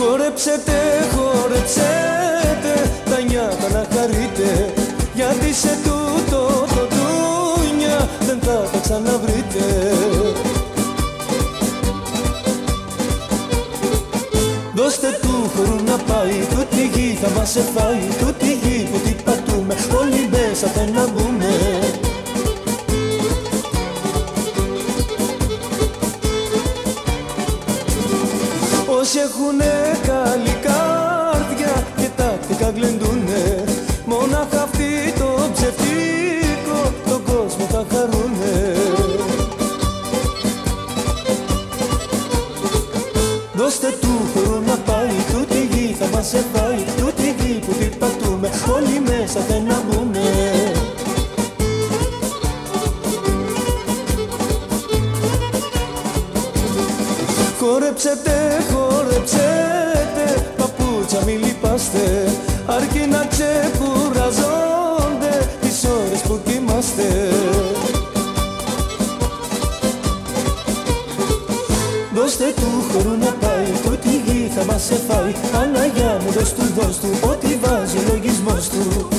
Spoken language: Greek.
Χορέψετε, χορέψετε, τα νιάτα να χαρείτε, γιατί σε τούτο το ντούνια δεν θα τα ξαναβρείτε. Δώστε του χορού να πάει, τούτη γη θα μας εφάει, τούτη γη που την πατούμε, όλοι μέσα θα να μπούμε. Όσοι έχουνε καλή καρδιά και τактικά γλεντούνε, μόναχα αυτοί το ψευτικό τον κόσμο θα χαρούνε. Δώστε του χορού να πάει, τούτη γη θα μας εφάει, τούτη γη που την πατούμε, όλοι μέσα θα να μπούμε. Χορέψετε, χορέψετε, παπούτσα μη λυπάστε, αρκεί να ξεκουραζόνται τις ώρες που κοιμάστε. Δώστε του χορού να πάει, τούτη γη θα μας εφάει, Παναγιά μου δώσ' του, ό,τι βάζει ο λογισμός του.